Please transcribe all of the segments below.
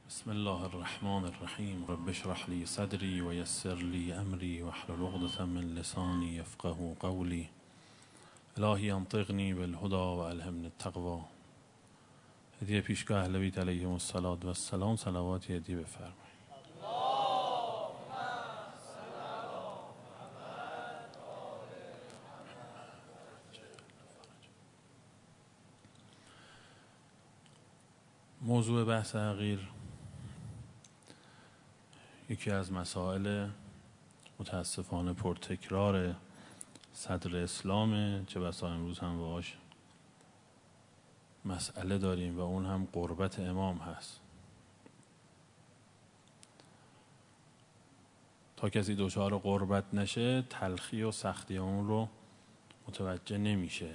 بسم الله الرحمن الرحیم. رب اشرح لی صدری و یسر لی امری واحلل عقدة من لسانی یفقهوا قولی. الهی انطقنی بالهدی و الهمنی التقوی. هدیه پیشگاه اهل بیت علیهم السلام. صلواتی هدیه بفرمایید. موضوع بحث عقیل یکی از مسائل متاسفانه پرتکرار صدر اسلامه، چه بسا امروز هم باهاش مسئله داریم و اون هم قربت امام هست. تا کسی دچار قربت نشه تلخی و سختی اون رو متوجه نمیشه.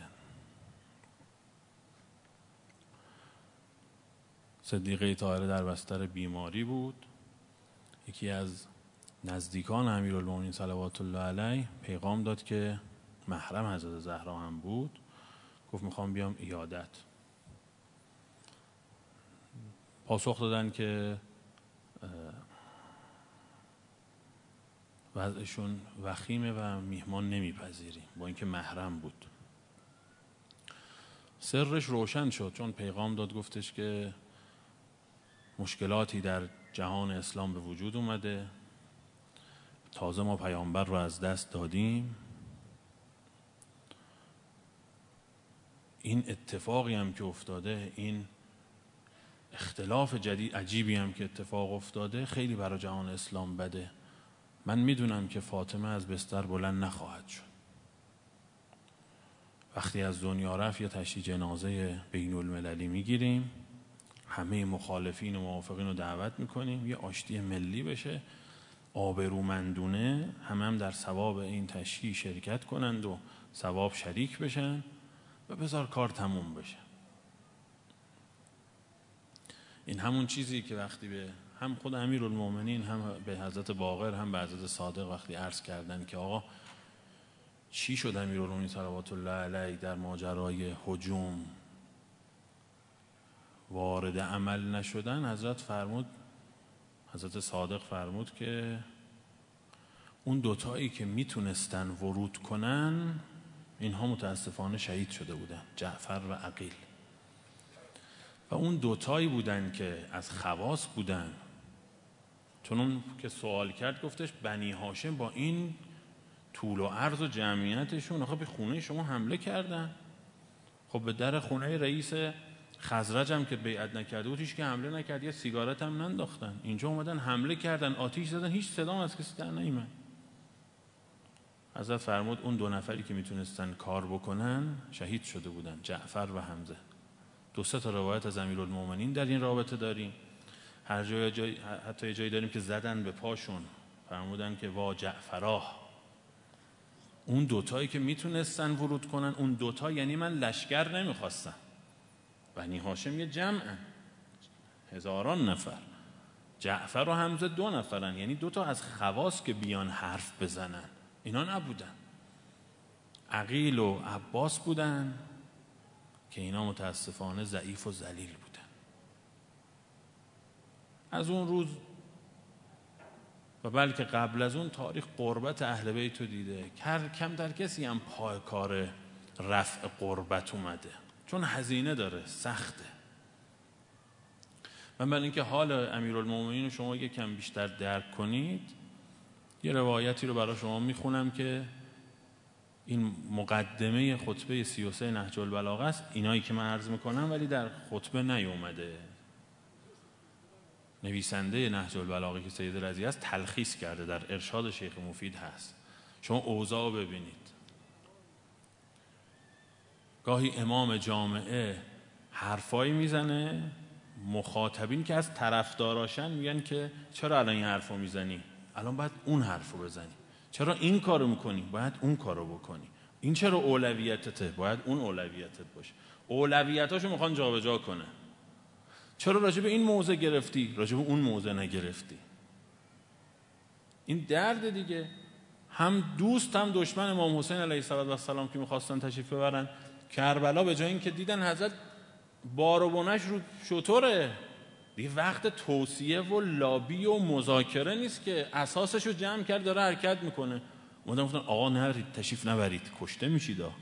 صدیقه طاهره در بستر بیماری بود. یکی از نزدیکان امیرالمومنین صلوات الله علیه پیغام داد که محرم حضرت زهرا هم بود. گفت میخوام بیام عیادت. پاسخ دادن که وضعشون وخیمه و میهمان نمیپذیریم، با اینکه محرم بود. سرش روشن شد چون پیغام داد، گفتش که مشکلاتی در جهان اسلام به وجود اومده، تازه ما پیامبر رو از دست دادیم. این اتفاقی هم که افتاده، این اختلاف جدید عجیبی هم که اتفاق افتاده خیلی برای جهان اسلام بده. من میدونم که فاطمه از بستر بلند نخواهد شد. وقتی از دنیا رفت یه تشییع جنازه بین المللی میگیریم، همه مخالفین و موافقین رو دعوت میکنیم، یه آشتی ملی بشه، آبرومندونه هم در ثواب این تشییع شرکت کنند و ثواب شریک بشن و بذار کار تموم بشه. این همون چیزی که وقتی به هم خود امیرالمومنین هم به حضرت باقر هم به حضرت صادق وقتی عرض کردن که آقا چی شد امیرالمومنین صلوات الله علیه در ماجرای هجوم وارد عمل نشدن، حضرت صادق فرمود که اون دوتایی که میتونستن ورود کنن اینها متاسفانه شهید شده بودن، جعفر و عقیل. و اون دوتایی بودن که از خواص بودن، چون اون که سوال کرد گفتش بنی هاشم با این طول و عرض و جمعیتشون آخه به خونه شما حمله کردن. خب به در خونه رئیس خزرج هم که بیعت نکرده بود هیچ که حمله نکرد، یه سیگارت هم ننداختن. اینجا اومدن حمله کردن، آتیش زدن، هیچ صدا از کسی در نیامد. حضرت فرمود اون دو نفری که میتونستن کار بکنن شهید شده بودن، جعفر و حمزه. 2-3 تا روایت از امیرالمومنین در این رابطه داریم. حتی یه جایی داریم که زدن به پاشون، فرمودن که وا جعفراه. اون دوتایی که میتونستن ورود کنن، اون دوتا یعنی من لشکر نمیخواستم. بنی هاشم یه جمعن، هزاران نفر. جعفر و حمزه 2 نفرن، یعنی 2 تا از خواص که بیان حرف بزنن. اینا نبودن. عقیل و عباس بودن که اینا متاسفانه ضعیف و ذلیل بودن. از اون روز و بلکه قبل از اون تاریخ قربت اهل بیت رو دیده. کم در کسی هم پای کار رفع قربت اومده، چون هزینه داره، سخته. من برای اینکه حال امیرالمومنین رو شما یکم بیشتر درک کنید یه روایتی رو برای شما میخونم که این مقدمه خطبه 33 نهج البلاغه است. اینایی که من عرض میکنم ولی در خطبه نیومده. نویسنده نهج البلاغه که سید رضی است تلخیص کرده، در ارشاد شیخ مفید هست. شما اوضاع رو ببینید. گاهی امام جامعه حرفایی میزنه، مخاطبین که از طرفداراشن میگن که چرا الان این حرفو میزنی؟ الان باید اون حرفو بزنی. چرا این کارو میکنی؟ باید اون کارو بکنی. این چرا اولویتته؟ باید اون اولویتت باشه. اولویتاشو میخوان جابجا کنه. چرا راجع به این موضع گرفتی؟ راجع به اون موضع نگرفتی. این درد دیگه. هم دوست هم دشمن امام حسین علیه السلام که میخواستن تشریف ببرن کربلا، به جای اینکه دیدن حضرت بار و بنش رو شطوره، دیگه وقت توصیه و لابی و مذاکره نیست که اساسش رو جمع کرد داره حرکت میکنه. اومدن گفتن آقا نرید، تشریف نبرید، کشته میشید.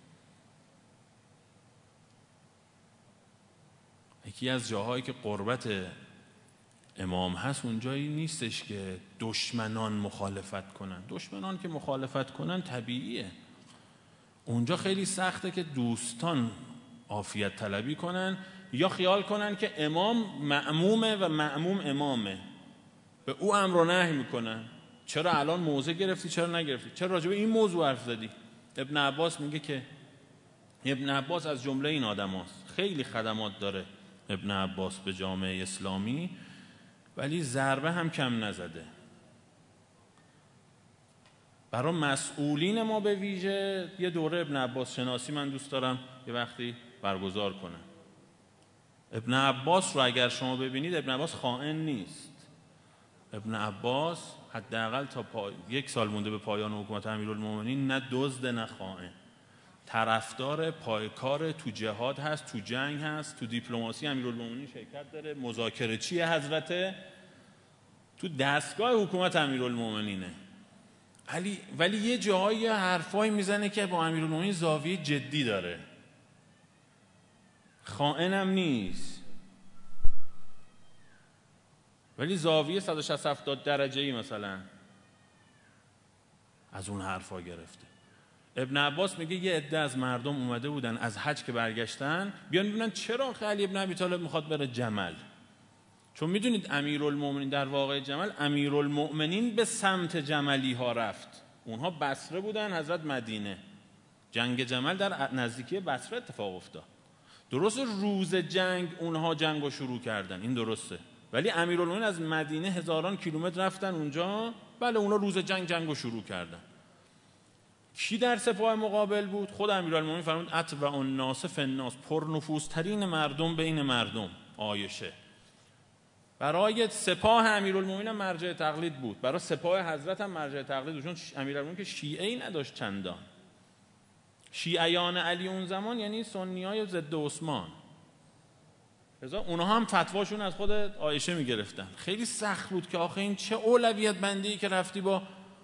یکی از جاهایی که قربت امام هست اونجایی نیستش که دشمنان مخالفت کنن. دشمنان که مخالفت کنن طبیعیه. اونجا خیلی سخته که دوستان عافیت طلبی کنن یا خیال کنن که امام مأمومه و مأموم امامه، به او امر و نهی میکنن. چرا الان موضع گرفتی، چرا نگرفتی، چرا راجع به این موضوع حرف زدی؟ ابن عباس میگه که ابن عباس از جمله این آدم هاست. خیلی خدمات داره ابن عباس به جامعه اسلامی، ولی ضربه هم کم نزده. برای مسئولین ما به ویژه یه دوره ابن عباس شناسی من دوست دارم یه وقتی برگزار کنم. ابن عباس رو اگر شما ببینید، ابن عباس خائن نیست. ابن عباس حداقل تا یک سال مونده به پایان حکومت امیرالمومنین نه دزد نه خائن، طرفدار پایکار تو جهاد هست، تو جنگ هست، تو دیپلماسی امیرالمومنین شرکت داره، مذاکره چیه حضرته، تو دستگاه حکومت امیرالمومنینه. ولی یه جاهایی حرفایی میزنه که با امیرالمومنین زاویه جدی داره. خائن هم نیست، ولی زاویه 160 درجه‌ای مثلا از اون حرفا گرفته. ابن عباس میگه یه عده از مردم اومده بودن از حج که برگشتن بیان ببینن چرا علی ابن ابی طالب میخواد بره جمل. چون میدونید امیرالمومنین در واقع جمل، امیرالمومنین به سمت جملی ها رفت. اونها بصره بودن، حضرت مدینه. جنگ جمل در نزدیکی بصره اتفاق افتاد. درست روز جنگ اونها جنگو شروع کردن، این درسته، ولی امیرالمومنین از مدینه هزاران کیلومتر رفتن اونجا. بله اونها روز جنگو شروع کردن. کی در سپاه مقابل بود؟ خود امیرالمومنین فرمود اتبع الناس فی الناس، پرنفوذترین مردم بین مردم عایشه. برای سپاه امیرالمومنین هم مرجع تقلید بود، برای سپاه حضرت هم مرجع تقلید بود، چون امیرالمومنین که شیعه‌ای نداشت چندان. شیعیان علی اون زمان یعنی سنیای ضد عثمان، لذا اونها هم فتواشون از خود عایشه میگرفتن. خیلی سخت بود که آخه این چه اولویت بندی که رفتی با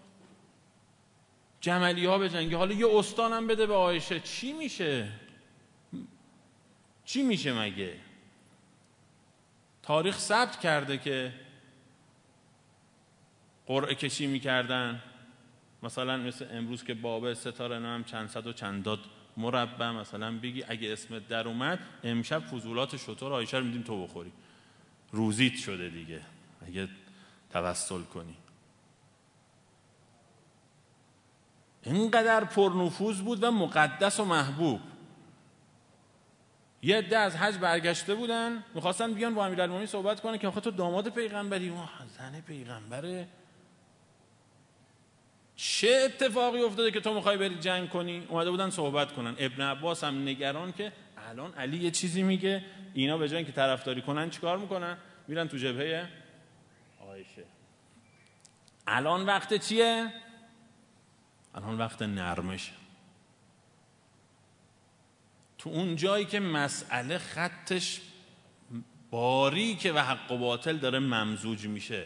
جملی ها بجنگی، حالا یه استان هم بده به عایشه، چی میشه؟ چی میشه مگه؟ تاریخ ثبت کرده که قرعه کشی میکردن، مثلا مثل امروز که باب ستاره نام چند صد و چنداد مربع، مثلا بگی اگه اسمت در اومد امشب فضولات شطور عایشه رو میدیم تو بخوری، روزیت شده دیگه اگه توسل کنی. اینقدر پرنفوذ بود و مقدس و محبوب. یه عده از حج برگشته بودن، میخواستن بیان با امیرالمومنین صحبت کنن که آخه تو داماد پیغمبری، زن پیغمبره، چه اتفاقی افتاده که تو میخوای بری جنگ کنی؟ اومده بودن صحبت کنن. ابن عباس هم نگران که الان علی یه چیزی میگه، اینا به جای اینکه طرفداری کنن چیکار میکنن؟ میرن تو جبهه عایشه. الان وقت چیه؟ الان وقت نرمش. تو اون جایی که مسئله خطش باریکه و حق و باطل داره ممزوج میشه،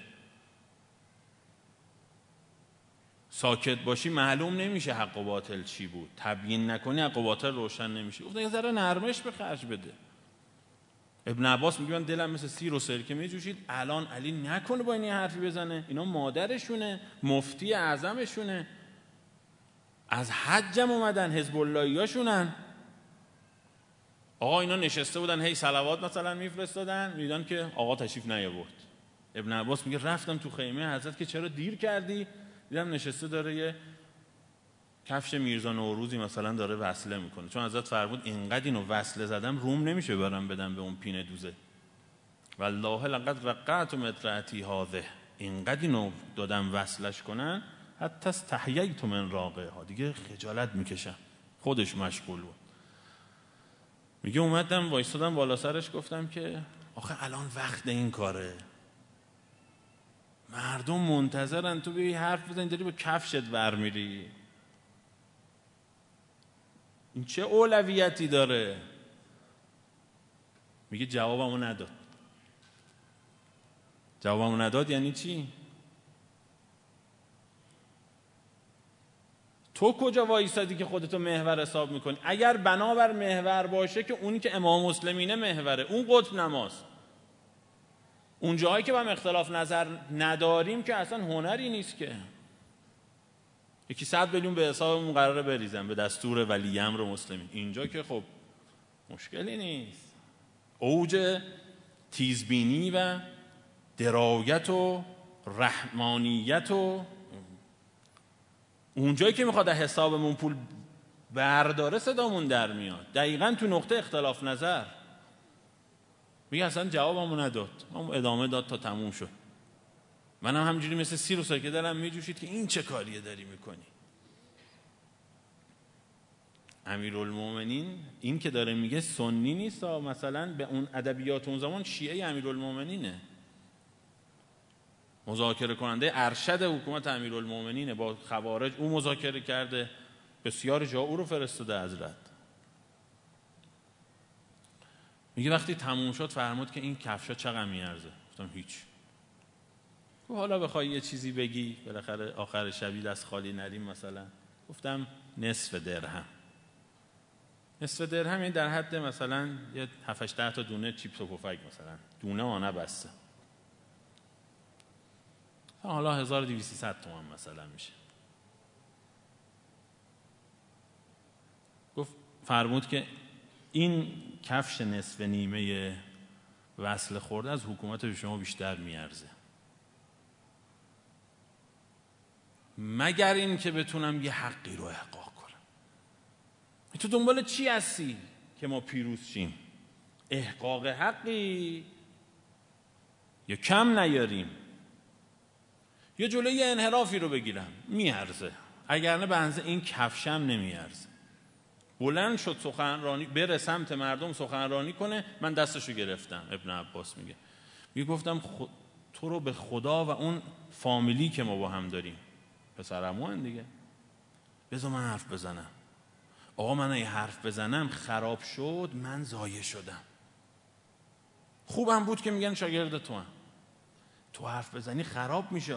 ساکت باشی معلوم نمیشه حق و باطل چی بود، تبیین نکنی حق و باطل روشن نمیشه. گفتن یه ذره نرمش به خرج بده. ابن عباس میگه من دلم مثل سیر و سرکه میجوشید، الان علی نکنه با این حرفی بزنه، اینا مادرشونه، مفتی اعظمشونه، از حجم اومدن، حزب اللهیاشونن. آقا اینا نشسته بودن هی صلوات مثلا میفرستادن، میدیدن که آقا تشریف نیاورد. ابن عباس میگه رفتم تو خیمه حضرت که چرا دیر کردی، دیدم نشسته داره یه کفش میرزا نوروزی مثلا داره وصله میکنه، چون حضرت فرمود اینقدر اینو وصله زدم روم نمیشه برام بدم به اون پینه دوزه، والله لقد رقعت مطرعتی هذه، اینقدر اینو دادم وصلش کنن حتی استحییت من راقه ها، دیگه خجالت میکشم. خودش مشغول بود. میگه اومدم وایسادم بالا سرش گفتم که آخه الان وقت این کاره، مردم منتظرن تو بیایی حرف بزنی، داری با کفشت برمیری، این چه اولویتی داره؟ میگه جوابمو نداد. جوابمو نداد یعنی چی؟ تو کجا وایسادی که خودتو محور حساب میکنی؟ اگر بنابر محور باشه که اونی که امام مسلمینه محوره، اون قطب نماست. اون جایی که با هم اختلاف نظر نداریم که اصلا هنری نیست که یکی 100 میلیون به حسابمون قراره بریزن به دستور ولی امر مسلمین. اینجا که خب مشکلی نیست. اوج تیزبینی و درایت و رحمانیت و اونجایی که میخواد از حسابمون پول برداره صدامون در میاد. دقیقاً تو نقطه اختلاف نظر میگه اصلا جوابمون نداد، ادامه داد تا تموم شد. منم همجوری مثل سیر و سرکه دلم میجوشید که این چه کاریه داری میکنی. امیرالمومنین این که داره میگه سنی نیست، مثلا به اون ادبیات اون زمان شیعه امیرالمومنینه، مذاکره کننده ارشد حکومت امیرالمومنینه، با خوارج او مذاکره کرده، بسیار جا او رو فرستاده حضرت. میگه وقتی تموم شد فرمود که این کفشا چقدر میارزه؟ گفتم هیچ. حالا بخوای یه چیزی بگی بالاخره آخر شبی دست خالی نریم مثلا. گفتم نصف درهم. نصف درهم این در حد مثلا یه 7-8 تا دونه چیپس و پفک مثلا، دونه آنه بسته، حالا 1200 تومان مثلا میشه. گفت فرمود که این کفش نصف نیمه وصل خورده از حکومت به شما بیشتر میارزه، مگر این که بتونم یه حقی رو احقاق کنم. تو دنبال چی هستی که ما پیروز شیم؟ احقاق حقی یا کم نیاریم یا جلوی یه انحرافی رو بگیرم؟ میارزه، اگر نه بنزه این کفشم نمیارزه. بلند شد سخنرانی بره سمت مردم سخنرانی کنه، من دستشو گرفتم. ابن عباس میگه گفتم تو رو به خدا و اون فامیلی که ما با هم داریم، پسرعموان دیگه، بذار من حرف بزنم. آقا من اگه حرف بزنم خراب شد من ضایع شدم. خوبم بود که میگن شاگرد تو هم، تو حرف بزنی خراب میشه.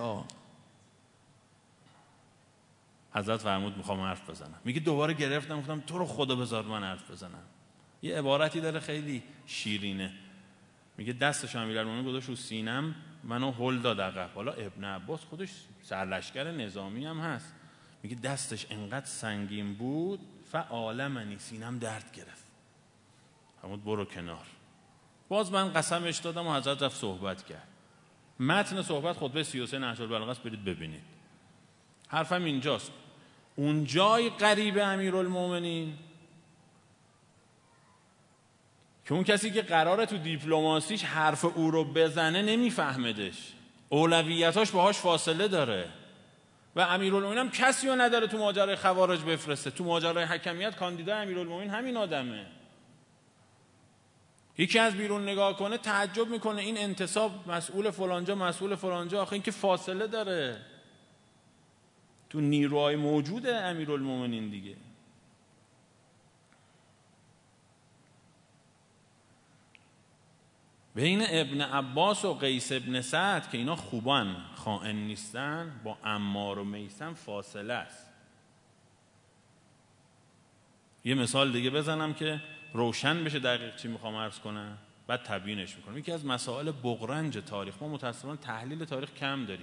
حضرت فرمود میخوام حرف بزنم. میگه دوباره گرفتم گفتم تو رو خدا بذار من حرف بزنم. یه عبارتی داره خیلی شیرینه، میگه دستش امیرالمومنین گذاشت رو سینم، منو هل داد عقب. حالا ابن عباس خودش سرلشکر نظامی هم هست، میگه دستش انقدر سنگین بود فعالمنی، سینم درد گرفت. فرمود برو کنار. باز من قسمش دادم و حضرت رفت صحبت کرد. متن صحبت خطبه 33 نهج البلاغه است، برید ببینید. حرفم اینجاست. اون جای غریب امیرالمومنین که اون کسی که قراره تو دیپلماسیش حرف او رو بزنه نمیفهمدش، اولویتاش باهاش فاصله داره و امیرالمومنین هم کسی رو نداره تو ماجرای خوارج بفرسته. تو ماجرای حکمیت کاندیدای امیرالمومنین همین آدمه. یکی از بیرون نگاه کنه تعجب میکنه این انتصاب مسئول فلانجا مسئول فلانجا، آخه این که فاصله داره تو نیروهای موجود امیرالمومنین دیگه. بین ابن عباس و قیس ابن سعد که اینا خوبان خائن نیستن، با عمار و میثم فاصله است. یه مثال دیگه بزنم که روشن بشه دقیق چی میخوام عرض کنم، بعد تبیینش میکنم. یکی از مسائل بغرنج تاریخ، ما متأسفانه تحلیل تاریخ کم داریم،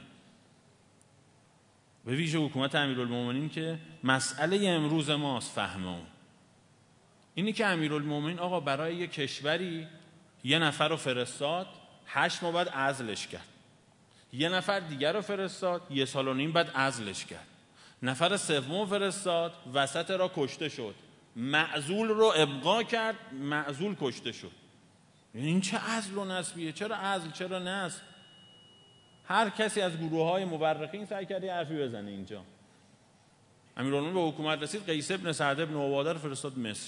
به ویژه حکومت امیرالمومنین که مسئله امروز ماست فهم اون. اینی که امیرالمومنین آقا برای یه کشوری یه نفر رو فرستاد 8 ماه بعد عزلش کرد، یه نفر دیگر رو فرستاد 1.5 سال بعد عزلش کرد، نفر سوم فرستاد وسط را کشته شد، معزول رو ابقا کرد معزول کشته شد. این چه عزل و نسبیه؟ چرا عزل چرا نسب؟ هر کسی از گروه‌های مورخین سعی کرده حرفی بزنه اینجا. امیرالمومنین به حکومت رسید، قیس ابن سعد ابن عباده رو فرستاد مصر،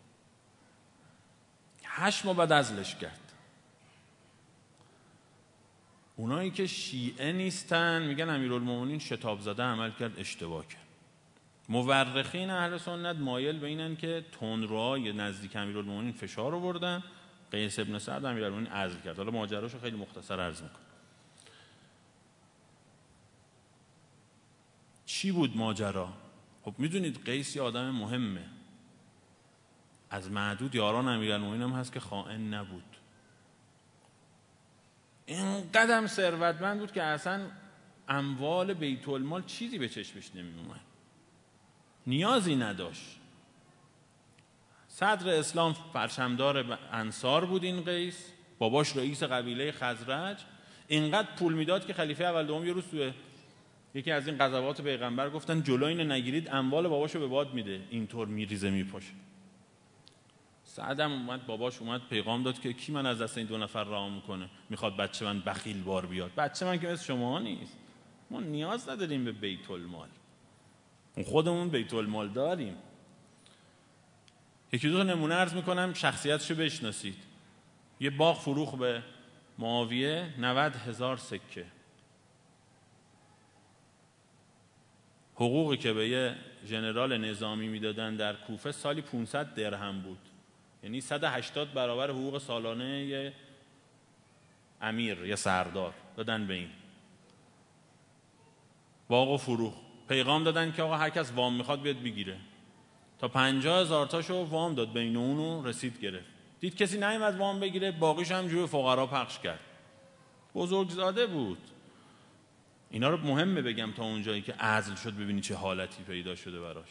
8 ماه بعد عزلش کرد. اونایی که شیعه نیستن میگن امیرالمومنین شتاب زده عمل کرد، اشتباه کرد. مورخین اهل سنت مایل به اینن که تندروهای نزدیک امیرالمومنین فشار آوردن، قیس ابن سعد امیرالمومنین عزل کرد. حالا ماجراشو خیلی مختصر عرض میکنم. چی بود ماجرا؟ خب میدونید قیس یه آدم مهمه، از معدود یاران امیرالمومنین هم هست که خائن نبود. اینقدر هم ثروتمند بود که اصلا اموال بیت المال چیزی به چشمش نمی اومد، نیازی نداشت. صدر اسلام پرچمدار انصار بود این قیس، باباش رئیس قبیله خزرج. اینقدر پول میداد که خلیفه اول دوم یه روز توی یکی از این غزوات پیغمبر گفتن جلوی اینو نگیرید اموال باباشو به باد میده، اینطور میریزه میپاشه. سعدم اومد، باباش اومد پیغام داد که کی من از دست این 2 نفر رها میکنه، میخواد بچه من بخیل بار بیاد. بچه من که مثل شما نیست، ما نیاز نداریم به بیت المال، خودمون بیت المال داریم. یکی 2 نمونه عرض میکنم شخصیتشو بشناسید. یه باغ فروخت به معاویه 90,000 سکه. حقوقی که به یه ژنرال نظامی میدادن در کوفه سالی 500 درهم بود، یعنی 180 برابر حقوق سالانه یه امیر یا سردار دادن به این. باغ فروخت، پیغام دادن که آقا هر کس وام میخواد بیاد بگیره. تا 50,000 تاشو وام داد، بین اونو رسید گرفت. دید کسی نیومد وام بگیره، باقیش هم جوی فقرا پخش کرد. بزرگزاده بود. اینا رو مهمه بگم تا اونجایی که عزل شد ببینی چه حالتی پیدا شده براش.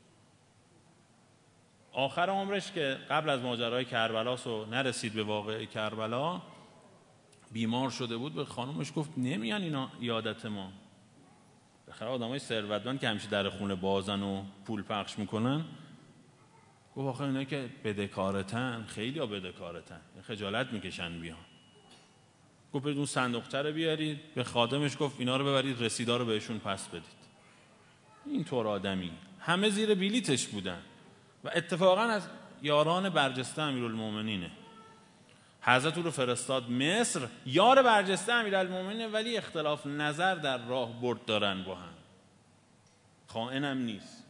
آخر عمرش که قبل از ماجرای کربلاس و نرسید به واقعه کربلا، بیمار شده بود، به خانومش گفت نمیان اینا یادت ما. بخیر آدمای ثروتمند که همیشه در خونه بازن و پول پخش میکنن، گفت آخه اینا که بدهکارتن، خیلی ها بدهکارتن، خجالت میکشن بیان. گفت برید اون صندوقچه رو بیارید. به خادمش گفت اینا رو ببرید رسیدا رو بهشون پس بدید. اینطور آدمی همه زیر بلیتش بودن و اتفاقا از یاران برجسته امیرالمومنینه. حضرت او رو فرستاد مصر، یار برجسته امیرالمومنینه، ولی اختلاف نظر در راه برد دارن با هم، خائنم نیست.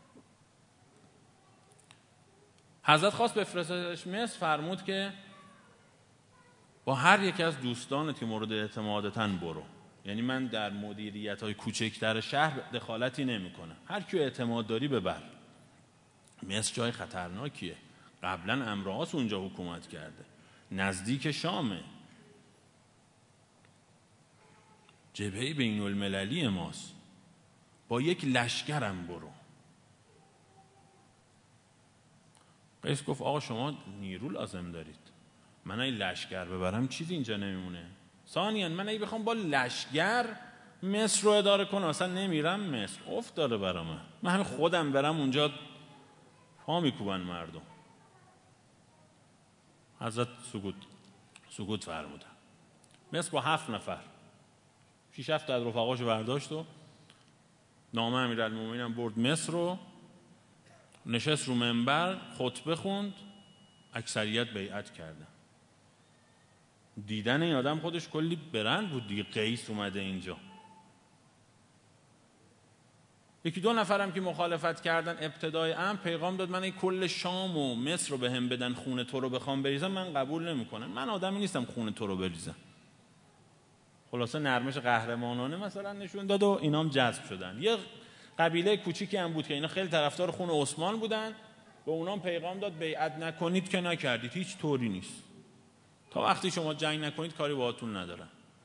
حضرت خواست بفرستادش مصر، فرمود که با هر یک از دوستانت که مورد اعتمادتن برو، یعنی من در مدیریت‌های کوچکتر شهر دخالتی نمی‌کنم، هر کیو اعتماد داری ببر. مصر جای خطرناکیه، قبلا امراض اونجا حکومت کرده، نزدیک شامه، جبهه بین المللی ماست، با یک لشکرم برو. قیس گفت آقا شما نیرو لازم دارید، من ای لشکر ببرم چیزی اینجا نمیمونه. ثانیاً من ای بخوام با لشکر مصر رو اداره کنم اصلا نمیرم مصر، افت داره برام. من همین خودم برم اونجا پا میکوبن مردم. حضرت سکوت فرمودن. مصر با 7 نفر 6-7 از رفقاشو برداشت و نامه امیرالمومنین هم برد مصر رو، نشست رو منبر خطبه خوند، اکثریت بیعت کردن. دیدن این آدم خودش کلی برند بود دیگه، قیس اومده اینجا. 1-2 نفرم که مخالفت کردن ابتدای امر، پیغام داد من این کل شام و مصر رو به هم بدن خون تو رو بخوام بریزم من قبول نمیکنم، من آدمی نیستم خون تو رو بریزم. خلاصه نرمش قهرمانانه مثلا نشون داد و اینام جذب شدن. یه قبیله کوچیکی هم بود که اینا خیلی طرفدار خون عثمان بودن، به اونام پیغام داد بیعت نکنید که نکردید، هیچ طوری نیست، تا وقتی شما جنگ نکنید کاری باهاتون ندارن.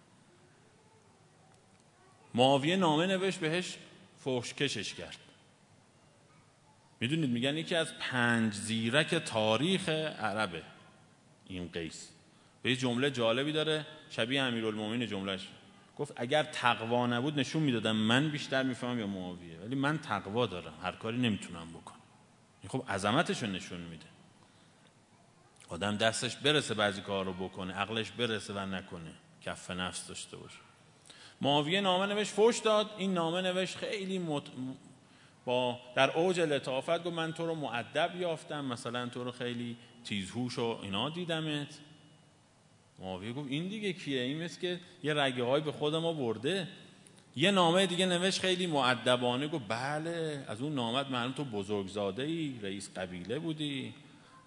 معاویه نامه نوشت بهش، فحشکشش کرد. میدونید میگن یکی از 5 زیرک تاریخ عربه این قیس. به یه جمله جالبی داره شبیه امیرالمومنین جملهش، گفت اگر تقوا نبود نشون میدادم من بیشتر میفهمم یا معاویه، ولی من تقوا دارم، هر کاری نمیتونم بکنم. خب عظمتشو نشون میده. آدم دستش برسه بعضی کار رو بکنه، عقلش برسه و نکنه، کف نفس داشته باشه. معاویه نامه نوشت، فحش داد. این نامه نوشت خیلی با در اوج لطافت گفت من تو رو مؤدب یافتم، مثلا تو رو خیلی تیزهوش و اینا دیدمت. معاویه گفت این دیگه کیه؟ این مثل که یه رگه های به خود ما برده. یه نامه دیگه نوشت خیلی مؤدبانه، گفت بله از اون نامت معلوم تو بزرگزاده ای، رئیس قبیله بودی.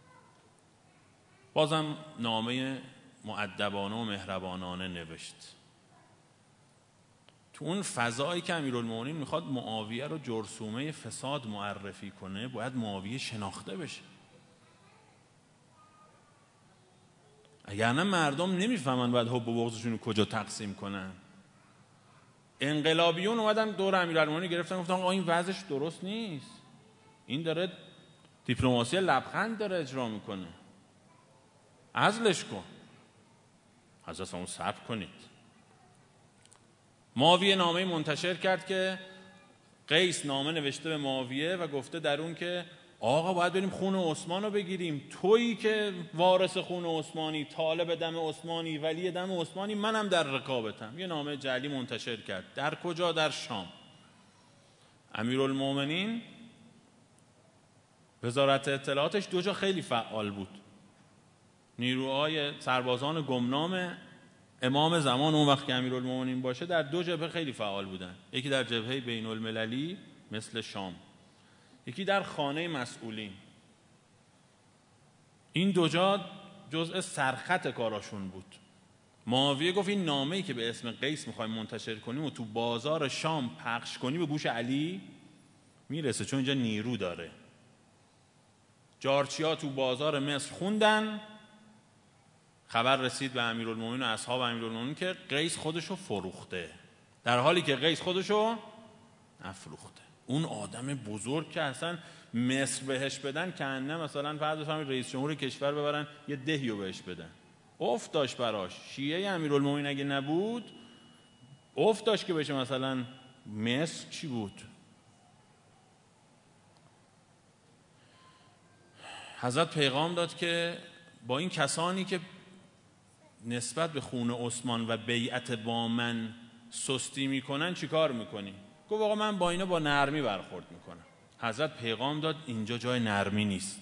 بازم نامه مؤدبانه و مهربانانه نوشت. تو اون فضایی که امیرالمومنین میخواد معاویه رو جرثومه فساد معرفی کنه، باید معاویه شناخته بشه. اگر نه مردم نمیفهمن باید حب و بغضشون رو کجا تقسیم کنن. انقلابیون اومدن دور امیرالمومنین گرفتن، گفتن آقا این وضعش درست نیست، این داره دیپلماسی لبخند داره اجرا میکنه، عزلش کن. حضرت فرمود صبر کنید. معاویه نامه منتشر کرد که قیس نامه نوشته به معاویه و گفته در اون که آقا باید بریم خون عثمان رو بگیریم، تویی که وارث خون عثمانی، طالب دم عثمانی، ولی دم عثمانی، منم در رقابتم. یه نامه جعلی منتشر کرد. در کجا؟ در شام. امیرالمومنین وزارت اطلاعاتش دو جا خیلی فعال بود. نیروهای سربازان گمنام امام زمان اون وقت که امیرالمومنین باشه در دو جبهه خیلی فعال بودن. یکی در جبهه بین المللی مثل شام، یکی در خانه مسئولین. این دو جا جزء سرخط کاراشون بود. معاویه گفت این نامه‌ای که به اسم قیس می‌خوایم منتشر کنیم و تو بازار شام پخش کنی به گوش علی میرسه، چون اینجا نیرو داره. جارچیا تو بازار مصر خوندن، خبر رسید به امیرالمومنین و اصحاب امیرالمومنین که قیس خودشو فروخته، در حالی که قیس خودشو نفروخته. اون آدم بزرگ که اصلا مصر بهش بدن که نه مثلا فرض بفرمایید رئیس جمهور کشور ببرن یه دهیو بهش بدن، افت داشت براش. شیعه امیرالمومنین اگه نبود افت داشت که بشه مثلا مصر چی بود. حضرت پیغام داد که با این کسانی که نسبت به خون عثمان و بیعت با من سستی میکنن چی کار میکنی؟ گفت آقا من با اینا با نرمی برخورد میکنم. حضرت پیغام داد اینجا جای نرمی نیست.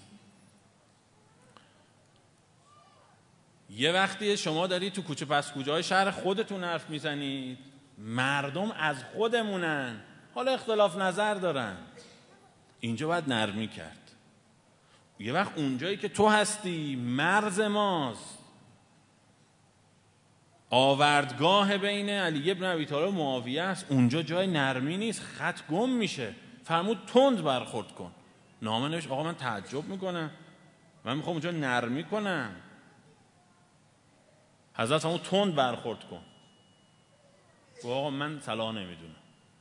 یه وقتی شما دارید تو کوچه پس کوچه های شهر خودتون حرف میزنید، مردم از خودمونن، حالا اختلاف نظر دارن، اینجا باید نرمی کرد. یه وقت اونجایی که تو هستی مرز ماست، آوردگاه بین علی ابن ابی طالب و معاویه است، اونجا جای نرمی نیست، خط گم میشه. فرمود تند برخورد کن. نامه نوشت آقا من تعجب میکنم، من میخوام اونجا نرمی کنم. حضرت فرمود تند برخورد کن. گفت آقا من صلاح نمیدونم.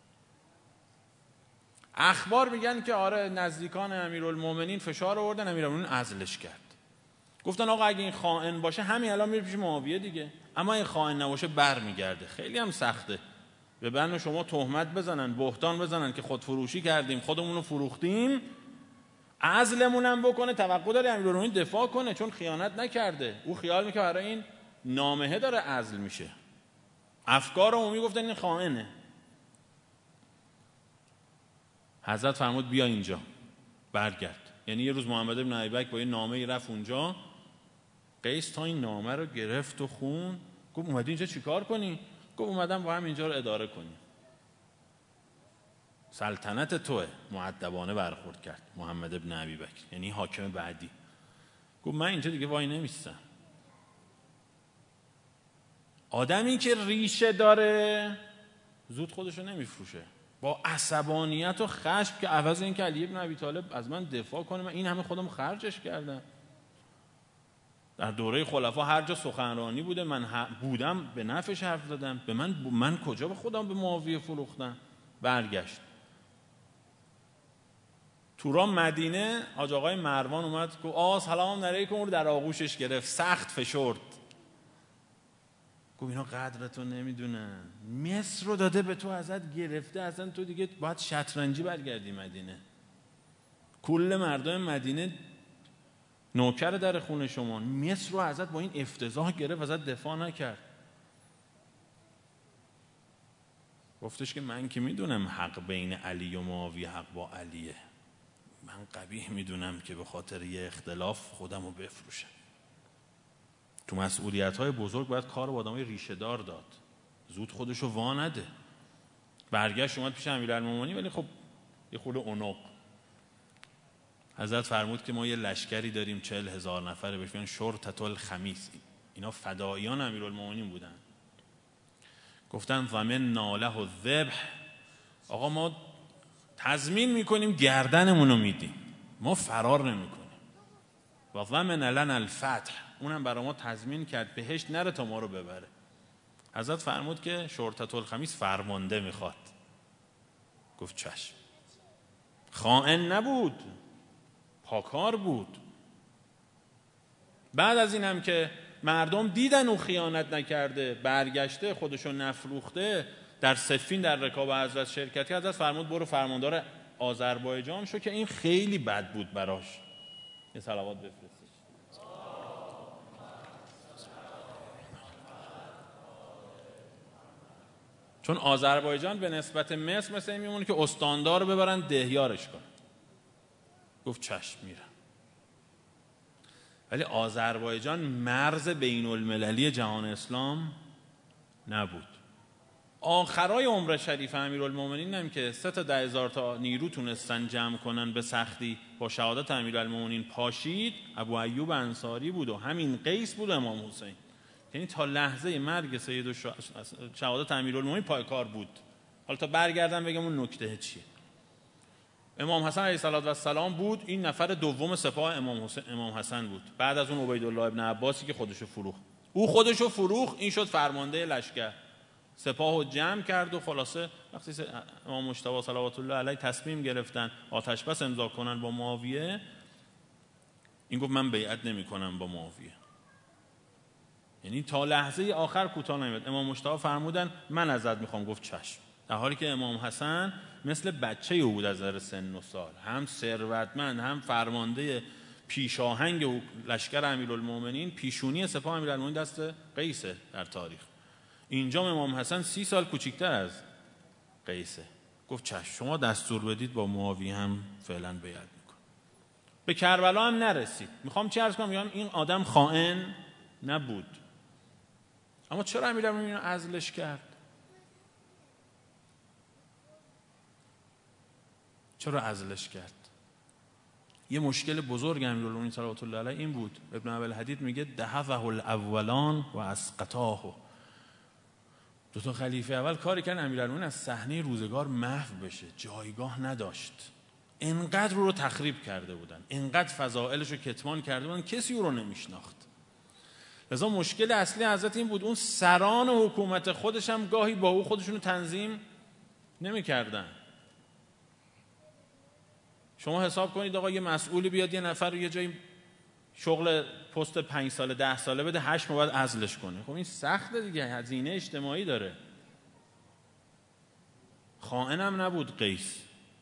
اخبار میگن که آره نزدیکان امیرالمومنین فشار آوردن، امیرالمومنین عزلش کرد. گفتن آقا اگه این خائن باشه همین الان میره پیش معاویه دیگه، اما این خائن نباشه برمیگرده. خیلی هم سخته به بن شما تهمت بزنن، بهتان بزنن که خودفروشی کردیم، خودمون رو فروختیم، عزلمون هم بکنه، توقع داره امیرالمومنین دفاع کنه چون خیانت نکرده. او خیال میکنه برای این نامه داره عزل میشه. افکار عمومی گفتن این خائنه. حضرت فرمود بیا اینجا، برگرد. یعنی یه روز محمد بن ابی بکر با یه نامه رفت اونجا، قیس تا این نامه رو گرفت و خون. گفت اومدی اینجا چیکار کنی؟ گفت اومدم با هم اینجا رو اداره کنیم. سلطنت توه. مؤدبانه برخورد کرد محمد بن ابی بکر، یعنی حاکم بعدی. گفت من اینجا دیگه وای نمیستم. آدمی که ریشه داره زود خودشو نمیفروشه. با عصبانیت و خشم که عوض این که علی ابن ابی طالب از من دفاع کنه، من این همه خودم خرجش کردم. در دوره خلفا هر جا سخنرانی بوده من بودم به نفعش حرف زدم. به من کجا به خودم به معاویه فروختم؟ برگشت تو راه مدینه. حاج آقای مروان اومد گفت سلام علیکم، رو در آغوشش گرفت، سخت فشرد. گفت اینا قدرتو نمیدونن، مصر رو داده به تو، ازت گرفته، اصلا تو دیگه باید شطرنجی برگردی مدینه. کل مردم مدینه نوکر در خونه شما، مصر رو ازت با این افتضاح گرفت، ازت دفاع نکرد. گفتش که من که میدونم حق بین علی و معاویه حق با علیه، من قبیح میدونم که به خاطر یه اختلاف خودم رو بفروشم. تو مسئولیت‌های بزرگ باید کار با آدمای ریشه دار داد، زود خودشو وا نده. برگشت اومد پیش امیرالمومنین، ولی خب یه خورده اونق. حضرت فرمود که ما یه لشکری داریم 40,000 نفره، بهش میگن شرطة الخمیس. اینا فداییان امیرالمومنین بودن. گفتن ضمن ناله الذبح، آقا ما تضمین میکنیم گردنمون رو میدیم، ما فرار نمیکنیم. و ضمن لنا الفتح، اونم برای ما تضمین کرد بهشت نره تا ما رو ببره. حضرت فرمود که شرطة الخمیس فرمانده میخواد. گفت چشم. خائن نبود، پاکار بود. بعد از این هم که مردم دیدن او خیانت نکرده، برگشته خودشو نفروخته، در صفین در رکاب حضرت شرکت کرد، حضرت فرمود برو فرماندار آذربایجان شو که این خیلی بد بود براش. یه صلوات بفرستید. چون آذربایجان به نسبت مصر مثل این میمونه که استاندار رو ببرن دهیارش کنن. گفت چشم میرم. ولی آذربایجان مرز بین المللی جهان اسلام نبود. آخرای عمر شریف امیرالمومنین هم که 3,10,000 تا نیرو تونستن جمع کنن به سختی، با شهادت امیرالمومنین پاشید. ابو ایوب انصاری بود و همین قیس بود و امام حسین. یعنی تا لحظه مرگ سید شهادت امیرالمومنین پای کار بود. حالا تا برگردم بگم اون نکته چیه. امام حسن علیه السلام بود، این نفر دوم سپاه امام حسن بود. بعد از اون عبیدالله ابن عباسی که خودشو فروخت. او خودشو فروخت، این شد فرمانده لشکر. سپاهو جمع کرد و خلاصه وقتی امام مجتبی صلوات الله علیه تصمیم گرفتن آتش بس امضا کنن با معاویه، این گفت من بیعت نمی‌کنم با معاویه. یعنی تا لحظه آخر کوتاه نمیاد. امام مجتبی فرمودن من ازت میخوام، گفت چشم. در حالی که امام حسن مثل بچه او بود از نظر سن و سال، هم ثروتمند، هم فرمانده پیشاهنگ لشکر امیرالمومنین. پیشونی سپاه امیرالمومنین دست قیسه در تاریخ. اینجا امام حسن 30 سال کوچکتر از قیسه. گفت چشم، شما دستور بدید با معاویه هم فعلا بیعت میکن. به کربلا هم نرسید. میخوام چی عرض کنم؟ میگم این آدم خائن نبود، اما چرا امیرالمومنین عزلش کرد؟ چرا عزلش کرد؟ یه مشکل بزرگ امیرالمومنین صلوات الله علیه این بود. ابن ابی الحدید میگه دهفه الاولان و اسقطاه. دو تا خلیفه اول کاری کردن امیرالمومنین از صحنه روزگار محو بشه، جایگاه نداشت. انقدر رو تخریب کرده بودن، انقدر فضائلش رو کتمان کرده بودن، کسی او رو نمیشناخت. لذا مشکل اصلی حضرت این بود اون سران حکومت خودش هم گاهی با او خودشونو تنظیم نمی‌کردن. شما حساب کنید آقا یه مسئولی بیاد یه نفر رو یه جایی شغل پست 5 ساله 10 ساله بده، 8 ماه بعد عزلش کنه. خب این سخته دیگه، هزینه اجتماعی داره. خائن هم نبود قیس.